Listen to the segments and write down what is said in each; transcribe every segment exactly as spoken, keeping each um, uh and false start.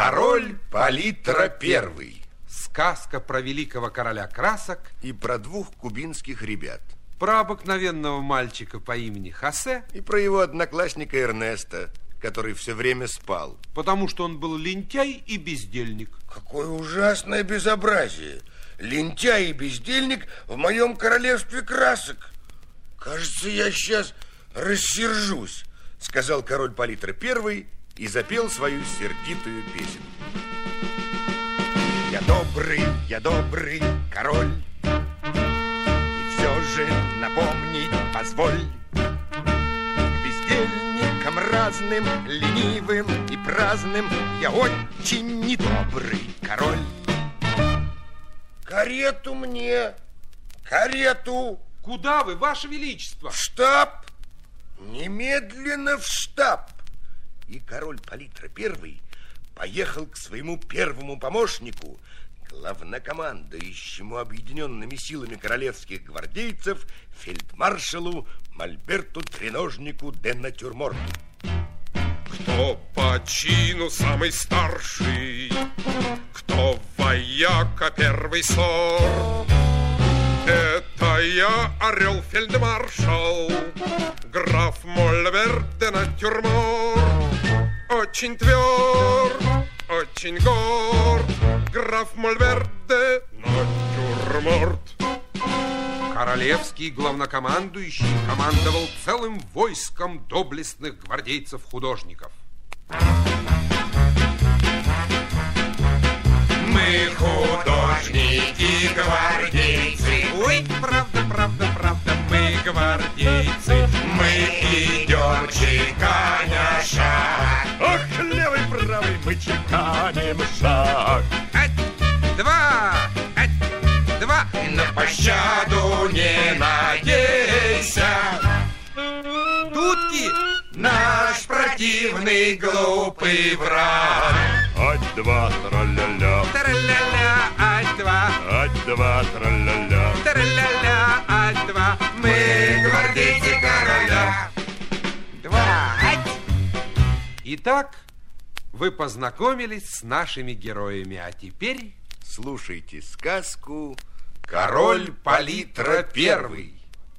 Король Палитра Первый. Сказка про великого короля красок И про двух кубинских ребят. Про обыкновенного мальчика по имени Хосе. И про его одноклассника Эрнеста, который все время спал. Потому что он был лентяй и бездельник. Какое ужасное безобразие. Лентяй и бездельник в моем королевстве красок. Кажется, я сейчас рассержусь, сказал король Палитра Первый и запел свою сердитую песню. Я добрый, я добрый король, и все же напомнить позволь бездельникам разным, ленивым и праздным я очень недобрый король. Карету мне, карету. Куда вы, ваше величество? В штаб, немедленно в штаб. И король Палитра Первый поехал к своему первому помощнику, главнокомандующему объединенными силами королевских гвардейцев, фельдмаршалу Мольберту Треножнику де Натюрморту. Кто по чину самый старший, кто вояка первый сорт? Это я, орел фельдмаршал, граф Мольберт де Натюрморт. Очень тверд, очень горд, граф Мольберт де Натюрморт. Королевский главнокомандующий командовал целым войском доблестных гвардейцев-художников. Мы художники, гвардейцы. Ой, правда, правда, правда, мы гвардейцы. Мы идем, чеканя шаг. Ох, левый, правый, мы чеканим шаг. Ать, два, ать, два. На пощаду не надейся. Дудки. Наш противный глупый враг. Ать-два, тра-ля-ля. Тра-ля-ля, ать-два. Ать-два, тра-ля-ля. Тра-ля-ля, ать-два. Мы гвардейцы короля. Два, ать. Итак, вы познакомились с нашими героями, а теперь слушайте сказку «Король Палитра Первый».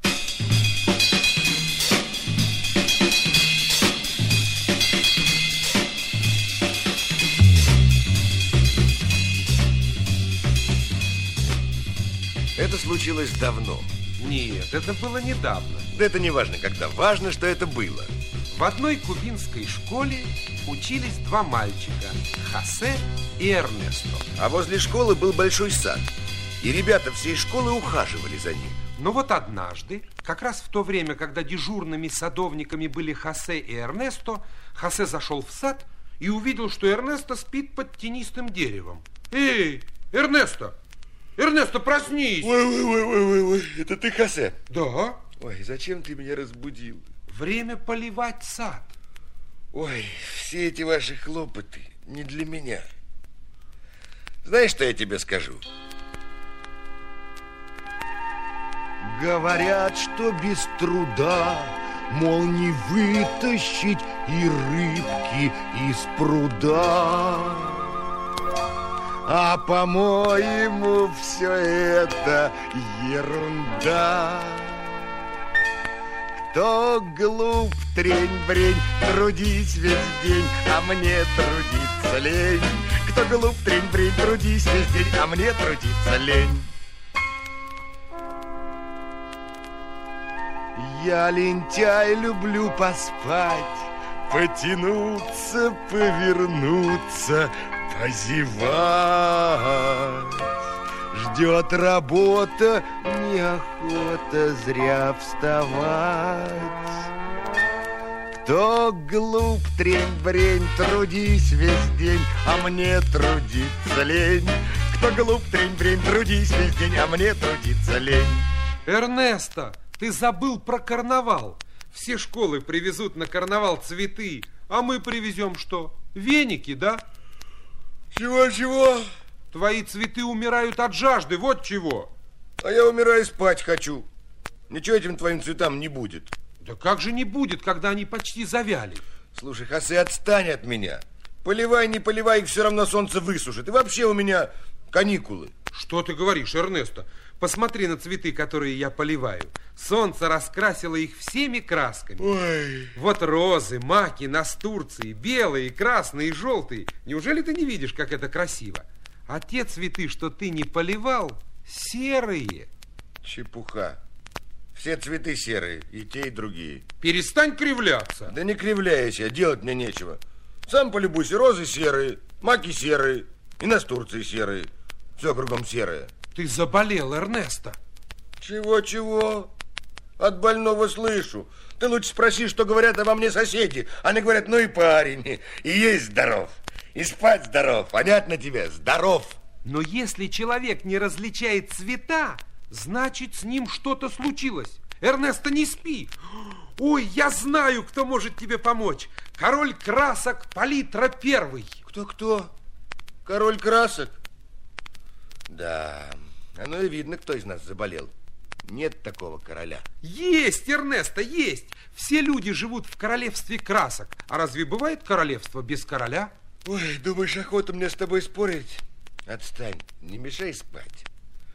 Это случилось давно. Нет, это было недавно. Да это не важно, когда. Важно, что это было. В одной кубинской школе учились два мальчика, Хосе и Эрнесто. А возле школы был большой сад, и ребята всей школы ухаживали за ним. Но вот однажды, как раз в то время, когда дежурными садовниками были Хосе и Эрнесто, Хосе зашел в сад и увидел, что Эрнесто спит под тенистым деревом. Эй, Эрнесто! Эрнесто, проснись! Ой, ой, ой, ой, ой, ой, это ты, Хосе? Да. Ой, зачем ты меня разбудил? Время поливать сад. Ой, все эти ваши хлопоты не для меня. Знаешь, что я тебе скажу? Говорят, что без труда, мол, не вытащить и рыбки из пруда. А, по-моему, все это ерунда. Кто глуп, трень-брень, трудись весь день, а мне трудиться лень. Кто глуп, трень-брень, трудись весь день, а мне трудиться лень. Я, лентяй, люблю поспать, потянуться, повернуться, позевать. Ждет работа, неохота зря вставать. Кто глуп, трень-брень, трудись весь день, а мне трудиться лень. Кто глуп, трень-брень, трудись весь день, а мне трудиться лень. Эрнесто, ты забыл про карнавал. Все школы привезут на карнавал цветы, а мы привезем что? Веники, да? Чего-чего? Твои цветы умирают от жажды, вот чего. А я умираю, спать хочу. Ничего этим твоим цветам не будет. Да как же не будет, когда они почти завяли? Слушай, Хосе, отстань от меня. Поливай, не поливай, их все равно солнце высушит. И вообще у меня каникулы. Что ты говоришь, Эрнесто? Посмотри на цветы, которые я поливаю. Солнце раскрасило их всеми красками. Ой. Вот розы, маки, настурции, белые, красные, желтые. Неужели ты не видишь, как это красиво? А те цветы, что ты не поливал, серые. Чепуха. Все цветы серые, и те, и другие. Перестань кривляться. Да не кривляюсь я, делать мне нечего. Сам полюбуйся, розы серые, маки серые, и настурции серые. Все кругом серое. Ты заболел, Эрнесто. Чего-чего? От больного слышу. Ты лучше спроси, что говорят обо мне соседи. Они говорят, ну и парень, и есть здоров, и спать здоров. Понятно тебе? Здоров. Но если человек не различает цвета, значит, с ним что-то случилось. Эрнесто, не спи. Ой, я знаю, кто может тебе помочь. Король красок Палитра Первый. Кто-кто? Король красок? Да, оно и видно, кто из нас заболел. Нет такого короля. Есть, Эрнесто, есть. Все люди живут в королевстве красок. А разве бывает королевство без короля? Ой, думаешь, охота мне с тобой спорить? Отстань, не мешай спать.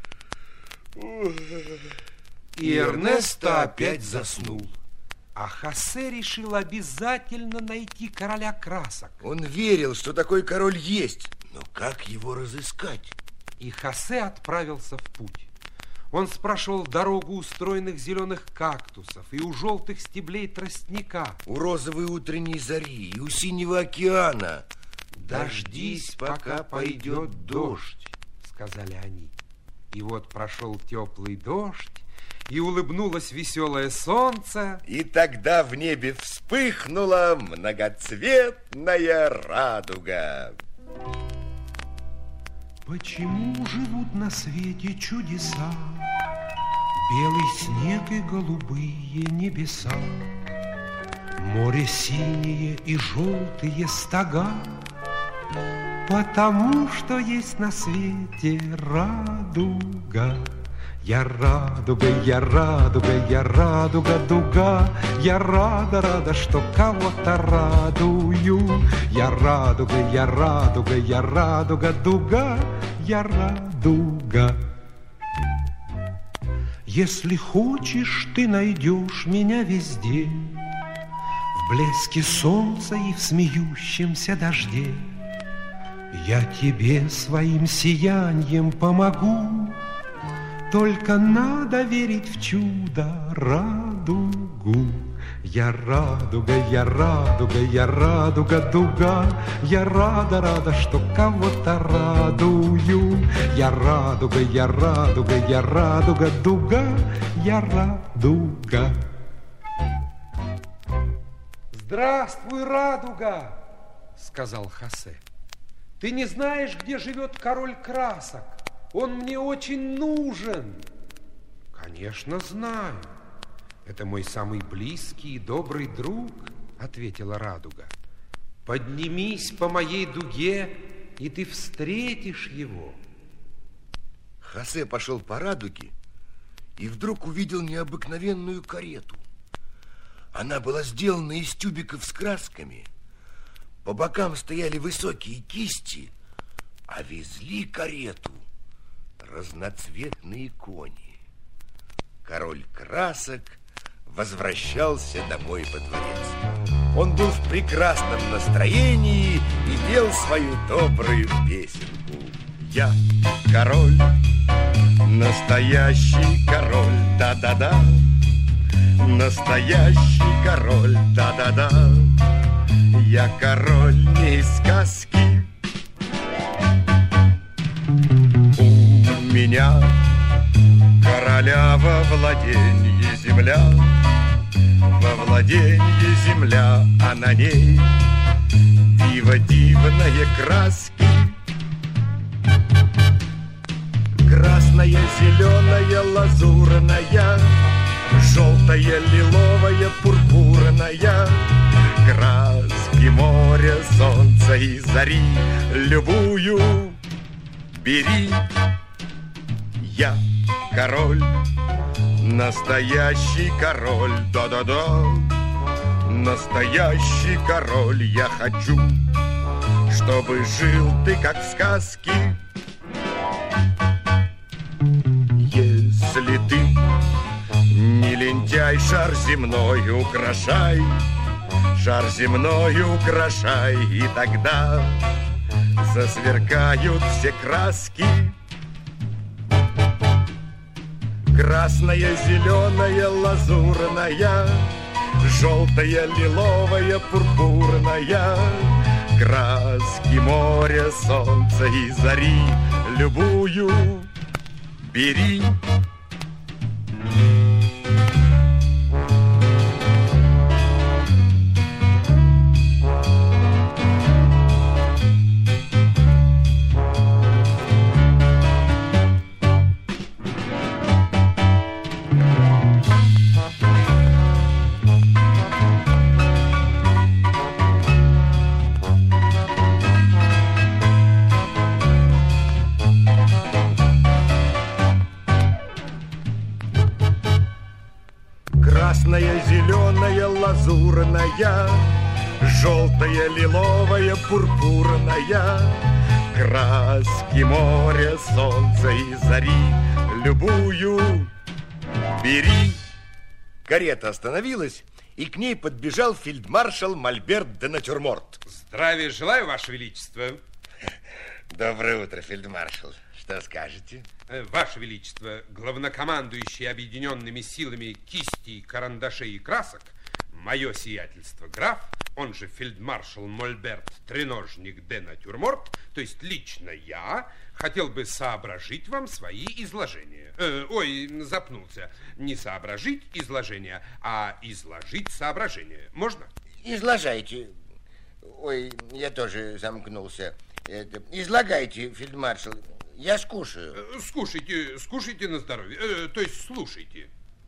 И Эрнесто опять заснул. А Хосе решил обязательно найти короля красок. Он верил, что такой король есть. Но как его разыскать? И Хосе отправился в путь. Он спрашивал дорогу у стройных зеленых кактусов и у желтых стеблей тростника. У розовой утренней зари и у синего океана. «Дождись, пока пойдет дождь», — сказали они. И вот прошел теплый дождь, и улыбнулось веселое солнце. И тогда в небе вспыхнула многоцветная радуга. Почему живут на свете чудеса? Белый снег и голубые небеса, море синее и желтые стога, потому что есть на свете радуга. Я радуга, я радуга, я радуга, дуга. Я рада, рада, что кого-то радую. Я радуга, я радуга, я радуга, дуга. Я радуга. Если хочешь, ты найдешь меня везде, в блеске солнца и в смеющемся дожде. Я тебе своим сиянием помогу, только надо верить в чудо, радугу. Я радуга, я радуга, я радуга, дуга. Я рада, рада, что кого-то радую. Я радуга, я радуга, я радуга, дуга. Я радуга. Здравствуй, радуга, сказал Хосе. Ты не знаешь, где живет король красок? Он мне очень нужен. Конечно, знаю. Это мой самый близкий и добрый друг, ответила радуга. Поднимись по моей дуге, и ты встретишь его. Хосе пошел по радуге и вдруг увидел необыкновенную карету. Она была сделана из тюбиков с красками. По бокам стояли высокие кисти, а везли карету разноцветные кони. Король красок возвращался домой во дворец. Он был в прекрасном настроении и пел свою добрую песенку. Я король, настоящий король, да-да-да. Настоящий король, да-да-да. Я король не из сказки. У меня короля во владенье земля, во владенье земля, а на ней диво дивные краски. Красная, зеленая, лазурная, желтая, лиловая, пурпурная. Краски моря, солнца и зари, любую бери. Я король, настоящий король, да-да-да. Настоящий король, я хочу чтобы жил ты, как в сказке. Если ты не лентяй, шар земной украшай, шар земной украшай, и тогда засверкают все краски. Красная, зеленая, лазурная, желтая, лиловая, пурпурная, краски моря, солнца и зари, любую бери. Красная, зеленая, лазурная, желтая, лиловая, пурпурная, краски моря, солнца и зари, любую бери. Карета остановилась, и к ней подбежал фельдмаршал Мольберт де Натюрморт. Здравия желаю, Ваше Величество. Доброе утро, фельдмаршал. Что скажете? Ваше Величество, главнокомандующий объединенными силами кистей, карандашей и красок, мое сиятельство граф, он же фельдмаршал Мольберт Треножник де Натюрморт, то есть лично я, хотел бы соображить вам свои изложения. Э, ой, запнулся. Не соображить изложения, а изложить соображения. Можно? Изложайте. Ой, я тоже замкнулся. Это, излагайте, фельдмаршал. Я скушаю. Скушайте, скушайте на здоровье, э, то есть слушайте.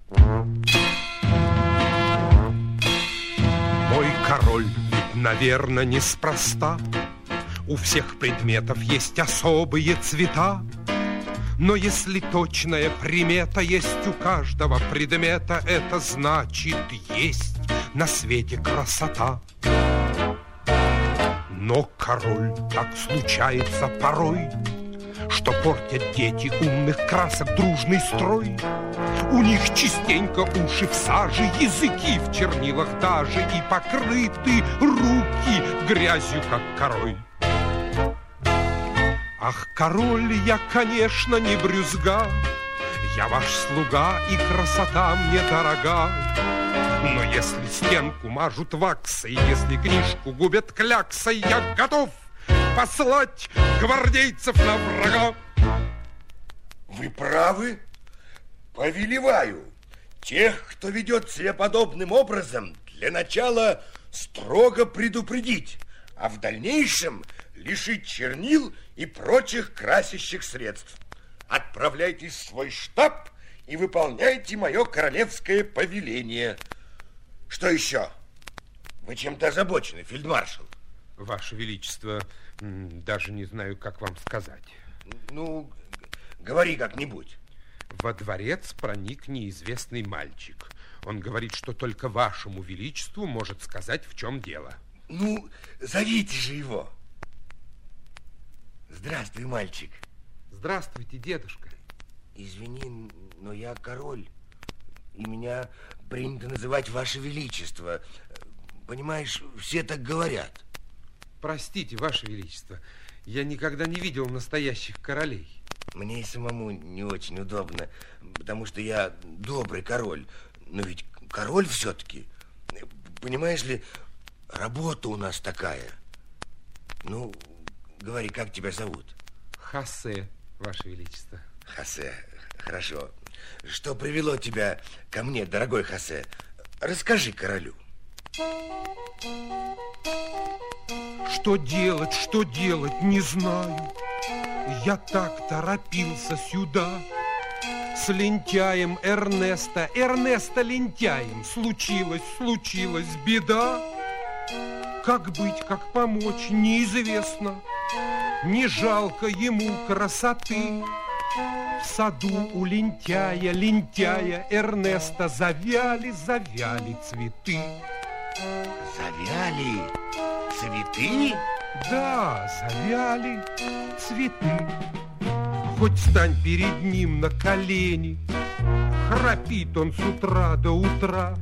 Мой король, ведь, наверное, неспроста. У всех предметов есть особые цвета. Но если точная примета есть у каждого предмета, это значит, есть на свете красота. Но, король, так случается порой, что портят дети умных красок дружный строй. У них частенько уши в саже, языки в чернилах даже, и покрыты руки грязью, как корой. Ах, король, я, конечно, не брюзга, я ваш слуга, и красота мне дорога. Но если стенку мажут ваксой, если книжку губят кляксой, я готов послать гвардейцев на врага. Вы правы. Повелеваю. Тех, кто ведет себя подобным образом, для начала строго предупредить, а в дальнейшем лишить чернил и прочих красящих средств. Отправляйтесь в свой штаб и выполняйте мое королевское повеление. Что еще? Вы чем-то озабочены, фельдмаршал? Ваше Величество, даже не знаю, как вам сказать. Ну, говори как-нибудь. Во дворец проник неизвестный мальчик. Он говорит, что только Вашему Величеству может сказать, в чем дело. Ну, зовите же его. Здравствуй, мальчик. Здравствуйте, дедушка. Извини, но я король, и меня принято называть Ваше Величество. Понимаешь, все так говорят. Простите, Ваше Величество, я никогда не видел настоящих королей. Мне и самому не очень удобно, потому что я добрый король. Но ведь король все-таки, понимаешь ли, работа у нас такая. Ну, говори, как тебя зовут? Хосе, Ваше Величество. Хосе, хорошо. Что привело тебя ко мне, дорогой Хосе? Расскажи королю. Что делать, что делать, не знаю. Я так торопился сюда. С лентяем Эрнеста, Эрнеста лентяем случилась, случилась беда. Как быть, как помочь, неизвестно. Не жалко ему красоты. В саду у лентяя, лентяя Эрнеста завяли, завяли цветы. Завяли цветы? Да, завяли цветы. Хоть стань перед ним на колени, храпит он с утра до утра.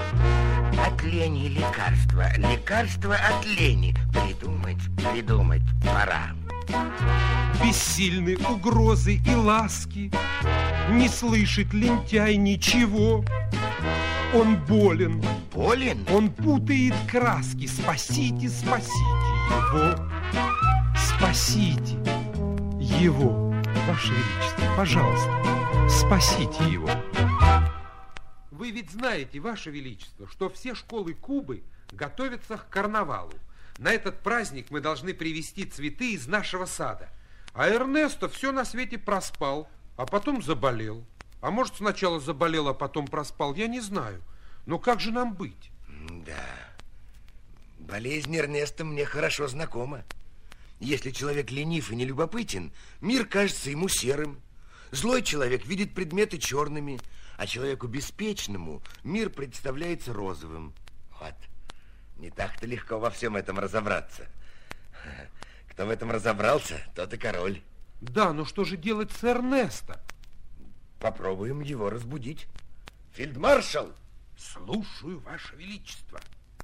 От лени лекарство, лекарство от лени. Придумать, придумать пора. Бессильны угрозы и ласки, не слышит лентяй ничего. Он болен, Болен? он путает краски. Спасите, спасите его, спасите его, Ваше Величество, пожалуйста, спасите его. Вы ведь знаете, Ваше Величество, что все школы Кубы готовятся к карнавалу. На этот праздник мы должны привезти цветы из нашего сада. А Эрнесто все на свете проспал, а потом заболел. А может, сначала заболел, а потом проспал, я не знаю. Но как же нам быть? Да, болезнь Эрнеста мне хорошо знакома. Если человек ленив и нелюбопытен, мир кажется ему серым. Злой человек видит предметы черными, а человеку беспечному мир представляется розовым. Вот, не так-то легко во всем этом разобраться. Кто в этом разобрался, тот и король. Да, но что же делать с Эрнесто? Попробуем его разбудить. Фельдмаршал! Слушаю, Ваше Величество.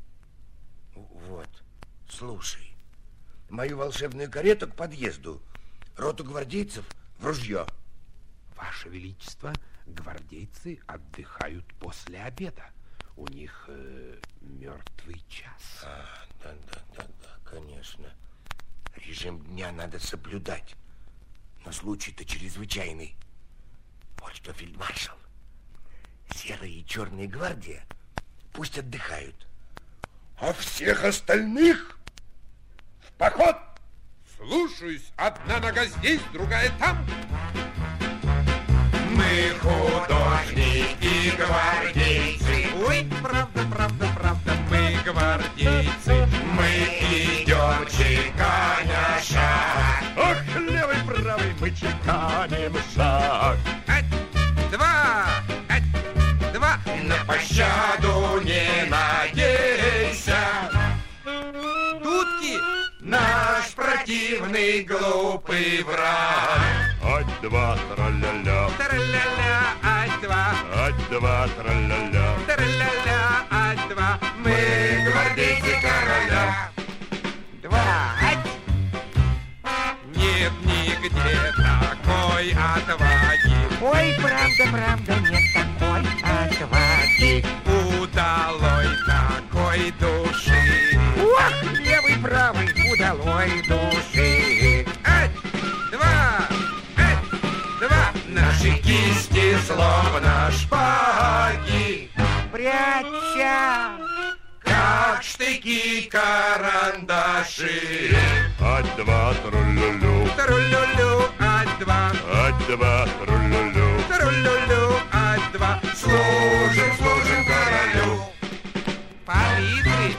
Вот, слушай. Мою волшебную карету к подъезду, роту гвардейцев в ружье. Ваше Величество, гвардейцы отдыхают после обеда. У них э, мертвый час. А, да, да, да, да, конечно. Режим дня надо соблюдать. Но случай-то чрезвычайный. Вот что, фельдмаршал, серая и черная гвардия пусть отдыхают, а всех остальных в поход. Слушаюсь, одна нога здесь, другая там. Мы художники, гвардейцы. Ой, правда, правда, правда, мы гвардейцы. Мы идем чеканя шаг. Ох, левый, правый, мы чеканим шаг. Ать, два, ать, два. На пощаду не надейся. Дудки. Наш противный глупый враг. Ать-два, тра-ля-ля, Тара-ля-ля, ать-два. ать-два, тра-ля-ля. Тара-ля-ля, ать-два. Мы гвардейцы короля. Два, ать. Нет нигде такой отваги. Ой, правда, правда, нет такой отваги. Удалой такой души. Ох, левый, правый, удалой души. Ать, два, ать, два. Наши кисти словно шпаги, Прячься. как штыки карандаши. Ать-два, тру-лю-лю, Тару-лю-лю, ать-два. ать-два, тру-лю-лю. Тару-лю-лю, ать-два. Служим, служим королю. Палитры.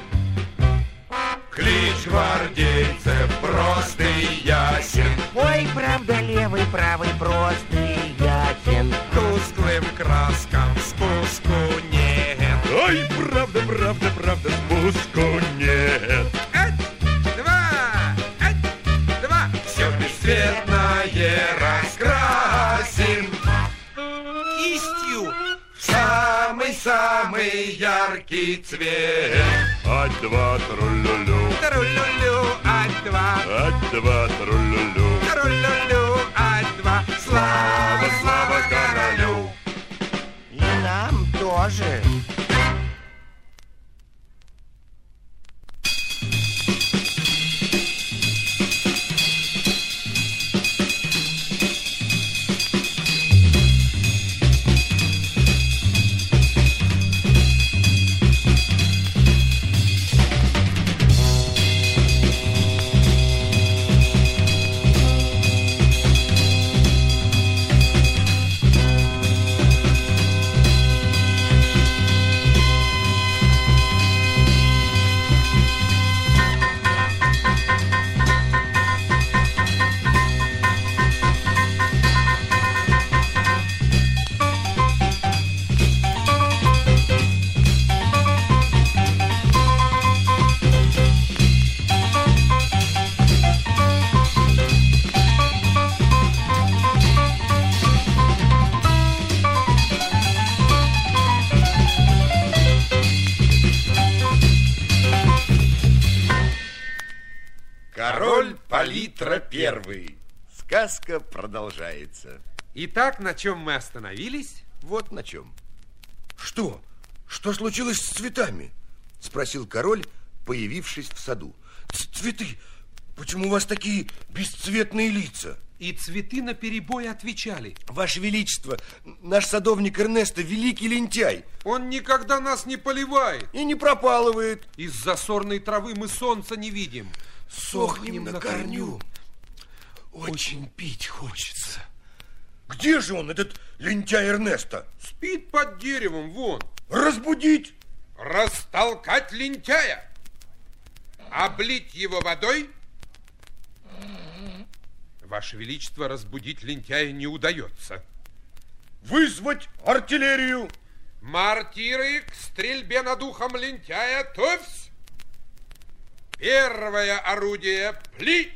Клич гвардейцев прост и ясен. Ой, правда, левый, правый, просто и ясен. Тусклым краскам спуску нет. Ой, правда, правда, правда, спуску нет. Ать, два, ать, два. Все бесцветное раскрасим. Кистью. Самый-самый яркий цвет. Ать-два, тру-лю-лю, Тару-лю-лю, ать-два. ать-два, тру-лю-лю. Тару-лю-лю, ать-два. Слава, слава королю. И нам тоже. палитра первый. Сказка продолжается. Итак, на чем мы остановились? Вот на чем. Что? Что случилось с цветами? Спросил король, появившись в саду. Цветы? Почему у вас такие бесцветные лица? И цветы наперебой отвечали: Ваше Величество, наш садовник Эрнесто великий лентяй. Он никогда нас не поливает. И не пропалывает. Из-за сорной травы мы солнца не видим. Сохнем на корню. Очень пить хочется. Где же он, этот лентяй Эрнесто? Спит под деревом, вон. Разбудить. Растолкать лентяя. Облить его водой. Ваше Величество, разбудить лентяя не удается. Вызвать артиллерию. Мортиры к стрельбе над ухом лентяя. Товсь. Первое орудие. Пли.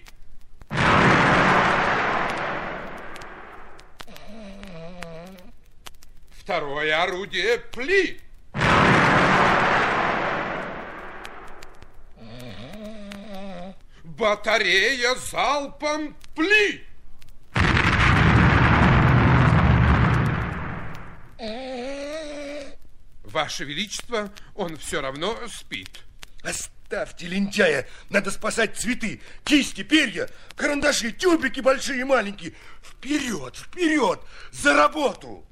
Второе орудие. Пли. Батарея залпом. Пли. Ваше Величество, он все равно спит. Оставьте лентяя, надо спасать цветы, кисти, перья, карандаши, тюбики большие и маленькие. Вперед, вперед, за работу!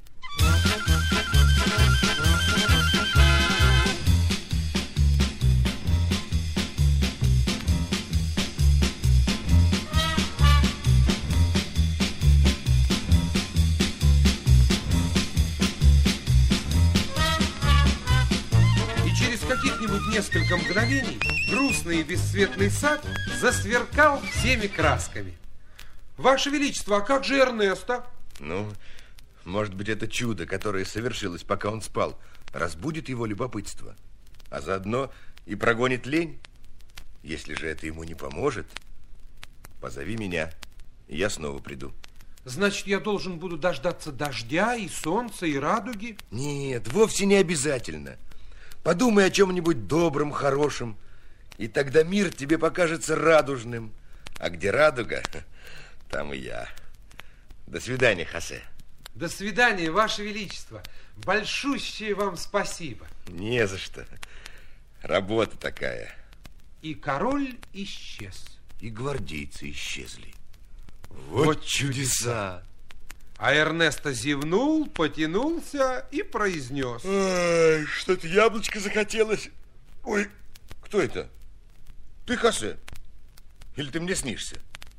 Каких-нибудь несколько мгновений грустный и бесцветный сад засверкал всеми красками. Ваше Величество, а как же Эрнесто? Ну, может быть, это чудо, которое совершилось, пока он спал, разбудит его любопытство, а заодно и прогонит лень. Если же это ему не поможет, позови меня, и я снова приду. Значит, я должен буду дождаться дождя и солнца, и радуги? Нет, вовсе не обязательно. Подумай о чем-нибудь добром, хорошем, и тогда мир тебе покажется радужным. А где радуга, там и я. До свидания, Хосе. До свидания, Ваше Величество. Большущее вам спасибо. Не за что. Работа такая. И король исчез. И гвардейцы исчезли. Вот, вот чудеса. А Эрнесто зевнул, потянулся и произнес: Ай, что-то яблочко захотелось. Ой, кто это? Ты, Хосе? Или ты мне снишься?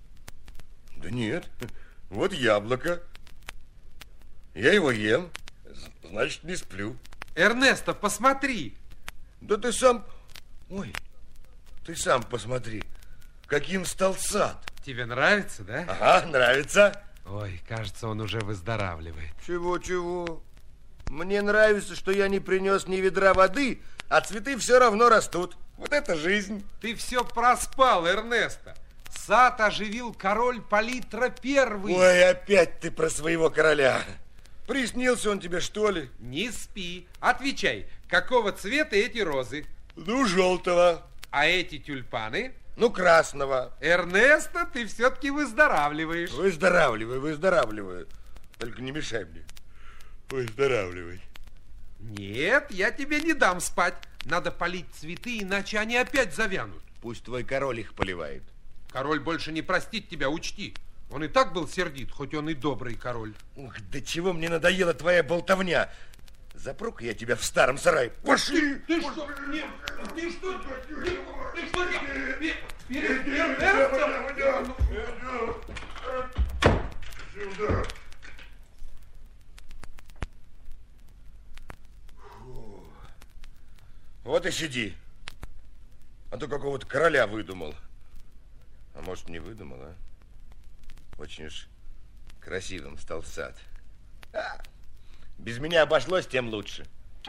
Да нет, вот яблоко. Я его ем, значит, не сплю. Эрнесто, посмотри. Да ты сам... Ой, ты сам посмотри, каким стал сад. Тебе нравится, да? Ага, нравится. Ой, кажется, он уже выздоравливает. Чего-чего? Мне нравится, что я не принес ни ведра воды, а цветы все равно растут. Вот это жизнь. Ты все проспал, Эрнесто. Сад оживил король Палитра Первый. Ой, опять ты про своего короля. Приснился он тебе, что ли? Не спи. Отвечай, какого цвета эти розы? Ну, желтого. А эти тюльпаны? Ну, красного. Эрнесто, ты все-таки выздоравливаешь. Выздоравливай, выздоравливай. Только не мешай мне. Выздоравливай. Нет, я тебе не дам спать. Надо полить цветы, иначе они опять завянут. Пусть твой король их поливает. Король больше не простит тебя, учти. Он и так был сердит, хоть он и добрый король. Ух, до чего мне надоела твоя болтовня. Запру-ка я тебя в старом сарае. Пошли! Ты, ты что? Нет, ты что? Ты, ты что? Сюда. Вот и сиди. А то какого-то короля выдумал. А может, не выдумал, а? Очень уж красивым стал сад. А, без меня обошлось, тем лучше.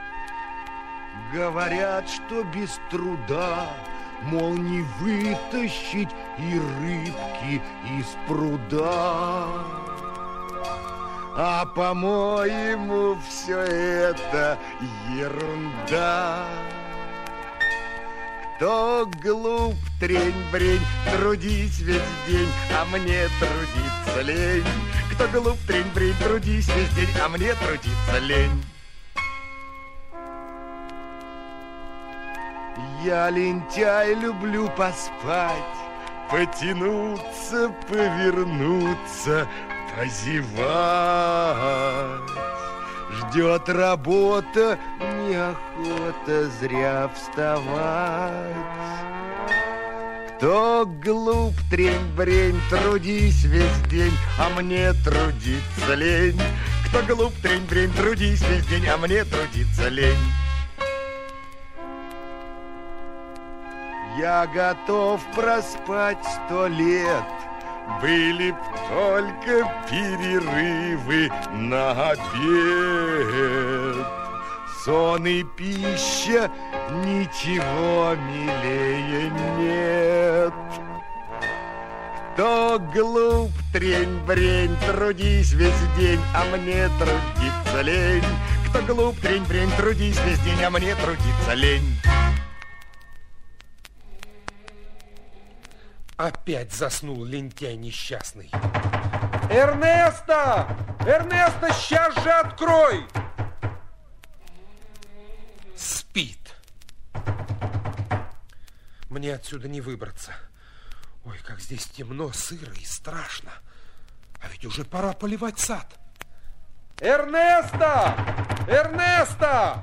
Говорят, что без труда, мол, не вытащить и рыбки из пруда. А, по-моему, все это ерунда. Кто глуп, трень-брень, трудись весь день, а мне трудиться лень. Кто глуп, трень-брень, трудись весь день, а мне трудиться лень. Я, лентяй, люблю поспать, потянуться, повернуться, позевать. Ждет работа, неохота зря вставать. Кто глуп, трень-брень, трудись весь день, а мне трудиться лень. Кто глуп, трень-брень, трудись весь день, а мне трудиться лень. Я готов проспать сто лет, были б только перерывы на обед. Сон и пища, ничего милее нет. Кто глуп, трень-брень, трудись весь день, а мне трудиться лень. Кто глуп, трень-брень, трудись весь день, а мне трудиться лень. Опять заснул лентяй несчастный. Эрнесто! Эрнесто, сейчас же открой! Спит. Мне отсюда не выбраться. Ой, как здесь темно, сыро и страшно. А ведь уже пора поливать сад. Эрнесто! Эрнесто!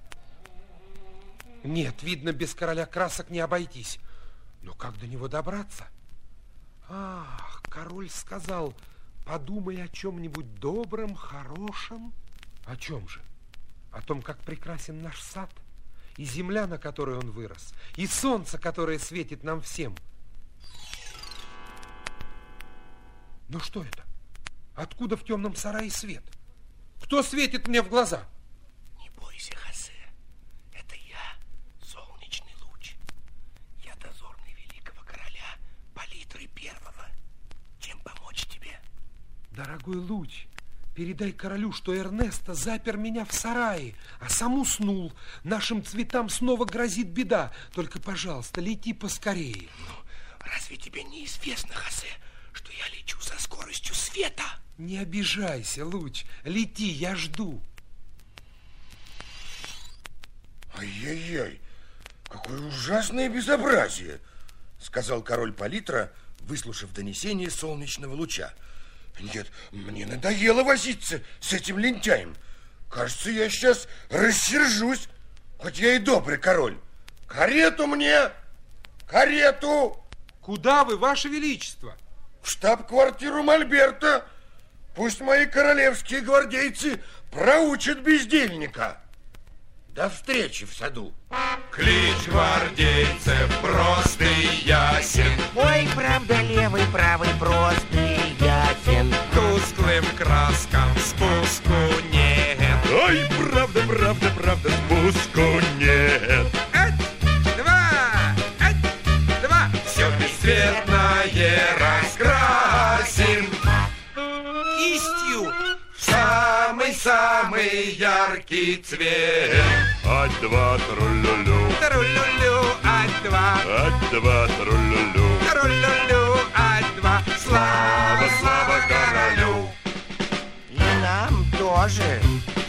Нет, видно, без короля красок не обойтись. Но как до него добраться? Ах, король сказал, подумай о чем-нибудь добром, хорошем. О чем же? О том, как прекрасен наш сад, и земля, на которой он вырос, и солнце, которое светит нам всем. Но что это? Откуда в темном сарае свет? Кто светит мне в глаза? Не бойся, Хосе, это я, солнечный луч. Я дозорный великого короля Палитры Первого. Чем помочь тебе? Дорогой луч, передай королю, что Эрнесто запер меня в сарае, а сам уснул. Нашим цветам снова грозит беда. Только, пожалуйста, лети поскорее. Ну, разве тебе неизвестно, Хосе, что я лечу со скоростью света? Не обижайся, луч. Лети, я жду. Ай-яй-яй, какое ужасное безобразие, сказал король Палитра, выслушав донесение солнечного луча. Нет, мне надоело возиться с этим лентяем. Кажется, я сейчас рассержусь, хоть я и добрый король. Карету мне! Карету! Куда вы, ваше величество? В штаб-квартиру Мольберта. Пусть мои королевские гвардейцы проучат бездельника. До встречи в саду. Клич гвардейцев прост и ясен. Ой, правда, левый, правый, прост и ясен. Тусклым краскам спуску нет. Ой, правда, правда, правда, спуску нет. Два, два. Все бесцветное раскрасим. Кистью. Самый-самый яркий цвет. А-два, тру-лю-лю, Тру-лю-лю, а-два. а-два, тру-лю-лю. Тру-лю-лю, а-два. Слава, слава королю. И нам тоже.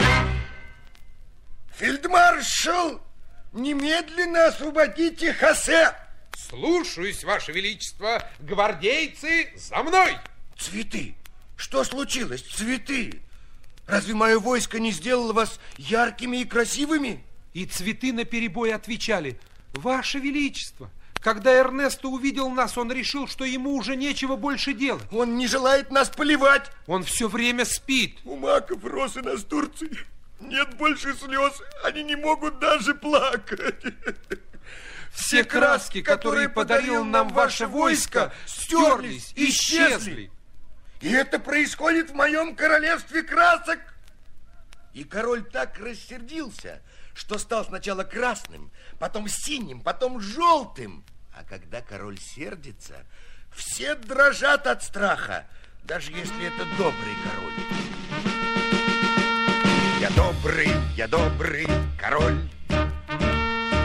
Фельдмаршал, немедленно освободите Хосе. Слушаюсь, ваше величество. Гвардейцы, за мной! Цветы. Что случилось? Цветы. Разве мое войско не сделало вас яркими и красивыми? И цветы наперебой отвечали: ваше величество. Когда Эрнесто увидел нас, он решил, что ему уже нечего больше делать. Он не желает нас поливать. Он все время спит. У маков, роз и настурций нет больше слез. Они не могут даже плакать. Все краски, которые подарил нам ваше войско, стерлись, исчезли. И это происходит в моем королевстве красок. И король так рассердился, что стал сначала красным, потом синим, потом желтым. А когда король сердится, все дрожат от страха, даже если это добрый король. Я добрый, я добрый король, и все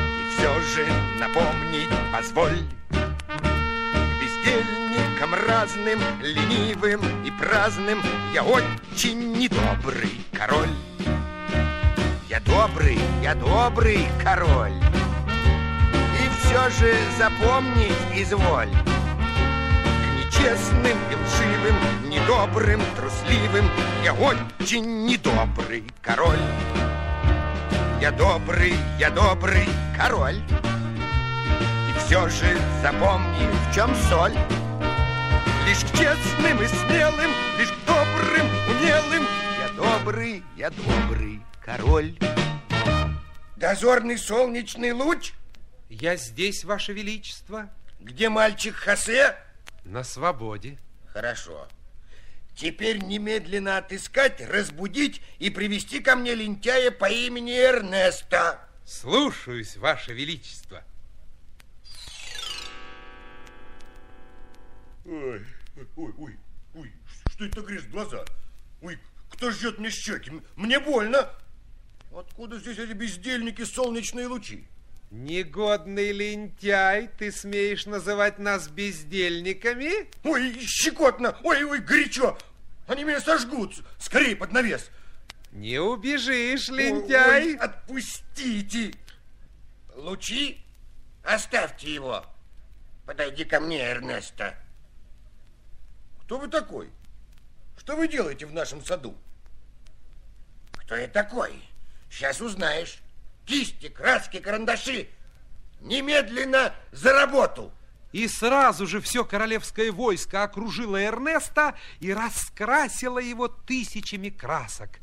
все же напомнить позволь. Бездельникам разным, ленивым и праздным я очень недобрый король. Я добрый, я добрый король. И все же запомнить изволь. К нечестным и лживым, недобрым, трусливым я очень недобрый король. Я добрый, я добрый король. И все же запомни, в чем соль. Лишь к честным и смелым, лишь к добрым, умелым я добрый, я добрый король. Дозорный солнечный луч? Я здесь, Ваше Величество. Где мальчик Хосе? На свободе. Хорошо. Теперь немедленно отыскать, разбудить и привести ко мне лентяя по имени Эрнесто. Слушаюсь, Ваше Величество. Ой, ой, ой, ой, что это так греет глаза? Ой, кто жжет мне щеки? Мне больно. Откуда здесь эти бездельники солнечные лучи? Негодный лентяй, ты смеешь называть нас бездельниками? Ой, щекотно, ой, ой, горячо. Они меня сожгут. Скорее под навес. Не убежишь, лентяй. Ой, ой, отпустите. Лучи? Оставьте его. Подойди ко мне, Эрнесто. Кто вы такой? Что вы делаете в нашем саду? Кто я такой? Сейчас узнаешь. Кисти, краски, карандаши. Немедленно за работу. И сразу же все королевское войско окружило Эрнеста и раскрасило его тысячами красок.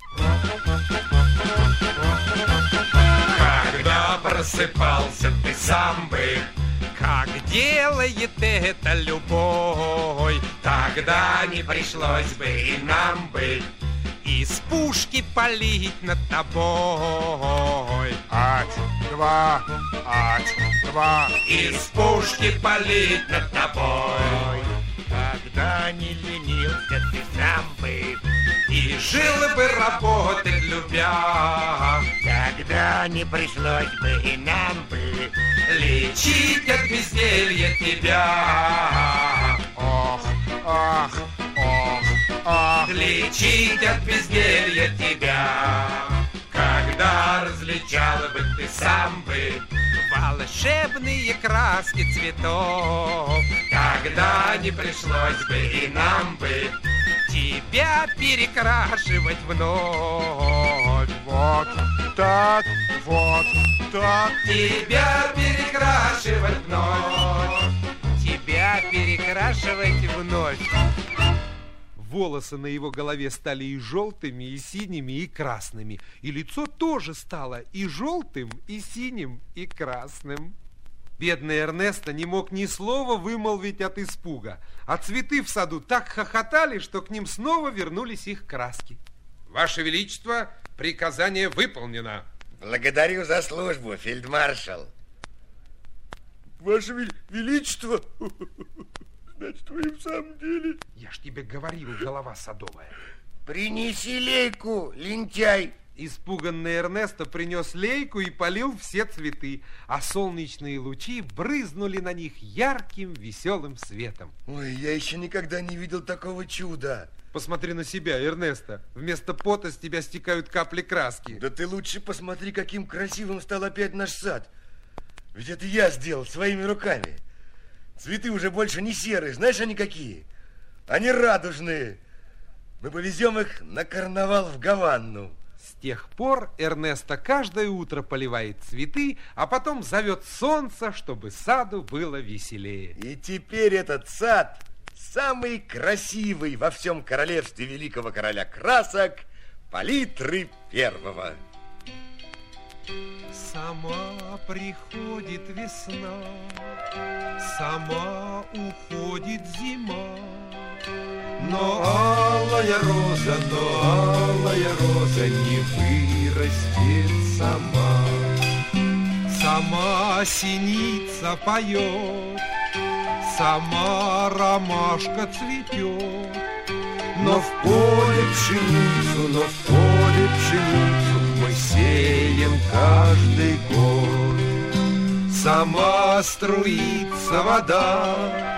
Когда просыпался ты сам бы, Как делает это любой, тогда не пришлось бы и нам бы из пушки палить над тобой. Ать, два, ать, два. из пушки палить над тобой. Когда не ленился ты сам бы, И жил бы работать любя, тогда не пришлось бы и нам бы лечить от безделья тебя. ох, ах, ох, ах. Лечить от безделья тебя. Когда различал бы ты сам бы Волшебные краски цветов, тогда не пришлось бы и нам бы тебя перекрашивать вновь. Вот так, вот так. тебя перекрашивать вновь. Тебя перекрашивать вновь. Волосы на его голове стали и желтыми, и синими, и красными. И лицо тоже стало и желтым, и синим, и красным. Бедный Эрнесто не мог ни слова вымолвить от испуга. А цветы в саду так хохотали, что к ним снова вернулись их краски. Ваше Величество, приказание выполнено. Благодарю за службу, фельдмаршал. Ваше Величество, значит, вы и в самом деле... Я ж тебе говорил, голова садовая. Принеси лейку, лентяй. Испуганный Эрнесто принес лейку и полил все цветы, а солнечные лучи брызнули на них ярким, веселым светом. Ой, я еще никогда не видел такого чуда. Посмотри на себя, Эрнесто. Вместо пота с тебя стекают капли краски. Да ты лучше посмотри, каким красивым стал опять наш сад. Ведь это я сделал своими руками. Цветы уже больше не серые, знаешь, они какие? Они радужные. Мы повезем их на карнавал в Гаванну. С тех пор Эрнесто каждое утро поливает цветы, а потом зовет солнце, чтобы саду было веселее. И теперь этот сад самый красивый во всем королевстве великого короля красок палитры первого. Сама приходит весна, сама уходит зима. Но алая роза, но алая роза не вырастет сама. Сама синица поет, сама ромашка цветет. Но в поле пшеницу, но в поле пшеницу мы сеем каждый год. Сама струится вода,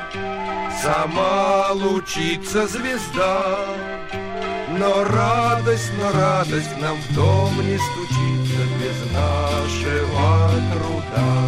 сама лучится звезда. Но радость, но радость нам в дом не стучится без нашего труда.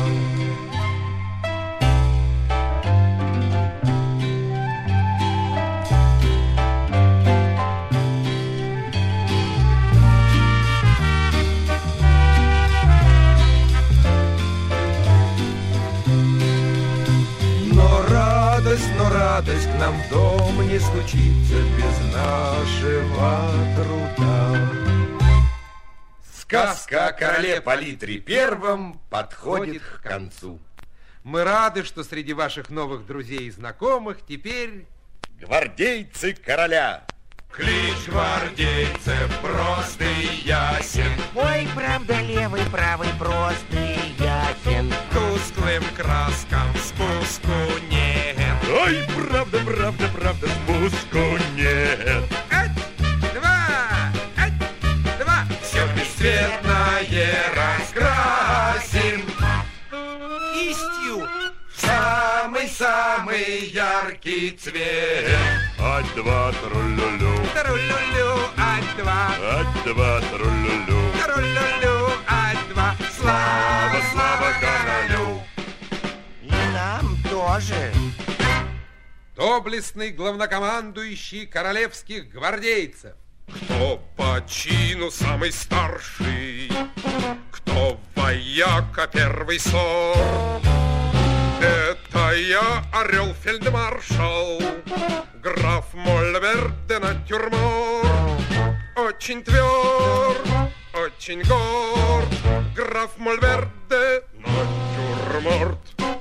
Но радость к нам в дом не стучится без нашего труда. Сказка о короле Политре Первом подходит к концу. Мы рады, что среди ваших новых друзей и знакомых теперь гвардейцы короля. Клич гвардейцев прост и ясен. Ой, правда, левый, правый, прост и ясен. Тусклым краскам спуску нет. Ой, правда, правда, правда, спуску нет. Ать, два, ать, два. Все бесцветное раскрасим Кистью самый-самый яркий цвет. Ать-два, тру-лю-лю, Тару-лю-лю, ать-два, ать-два, тру-лю-лю. тару-лю-лю, ать-два. Слава, слава королю. И нам тоже. Доблестный главнокомандующий королевских гвардейцев. Кто по чину самый старший, кто вояка первый сорт. Это я, орел фельдмаршал, граф Мольверде натюрморт. Очень тверд, очень горд, граф Мольверде натюрморт.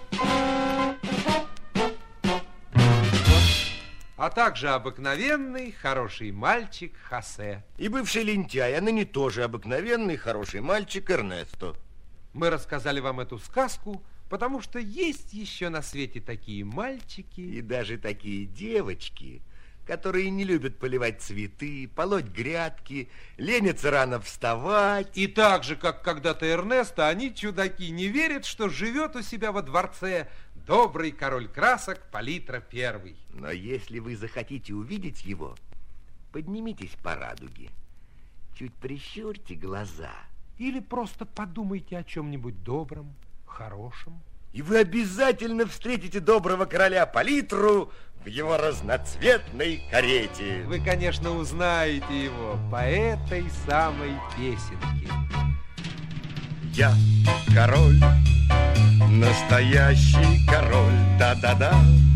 А также обыкновенный хороший мальчик Хосе. И бывший лентяй, а ныне тоже обыкновенный хороший мальчик Эрнесто. Мы рассказали вам эту сказку, потому что есть еще на свете такие мальчики. И даже такие девочки, которые не любят поливать цветы, полоть грядки, ленятся рано вставать. И так же, как когда-то Эрнесто, они, чудаки, не верят, что живет у себя во дворце добрый король красок Политра Первый. Но если вы захотите увидеть его, поднимитесь по радуге, чуть прищурьте глаза. Или просто подумайте о чем-нибудь добром, хорошем. И вы обязательно встретите доброго короля Политру в его разноцветной карете. Вы, конечно, узнаете его по этой самой песенке. Я король, настоящий король, да-да-да.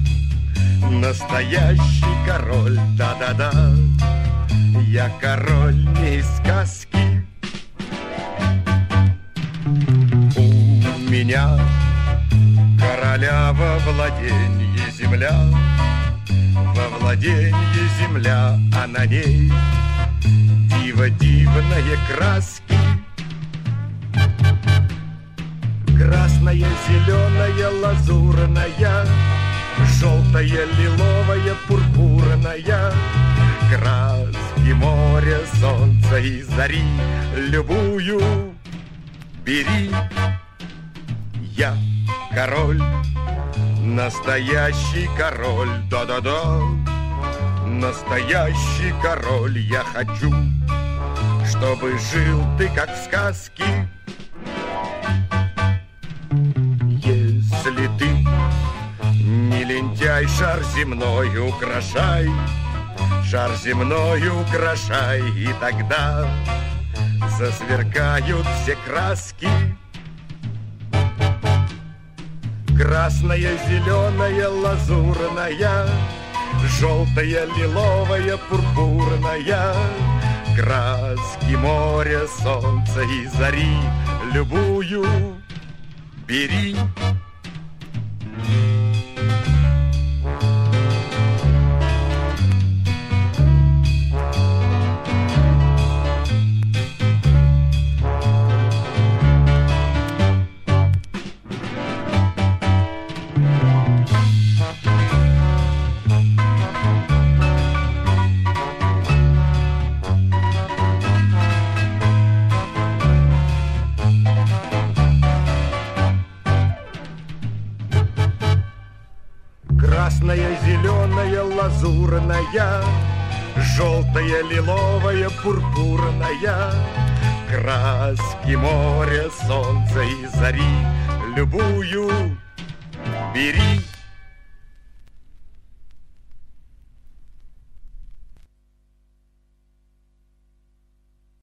Настоящий король, да-да-да. Я король не из сказки. У меня короля во владенье земля, во владенье земля, а на ней диво-дивные краски. Красная, зеленая, лазурная, желтая, лиловая, пурпурная. Краски моря, солнца и зари, любую бери. Я король, настоящий король, да-да-да. Настоящий король, я хочу, чтобы жил ты, как в сказке. Если ты не лентяй, шар земной украшай, шар земной украшай, и тогда засверкают все краски. Красная, зеленая, лазурная, желтая, лиловая, пурпурная. Краски моря, солнца и зари, любую бери. ажурная, желтая, лиловая, пурпурная, краски моря, солнца и зари, любую бери.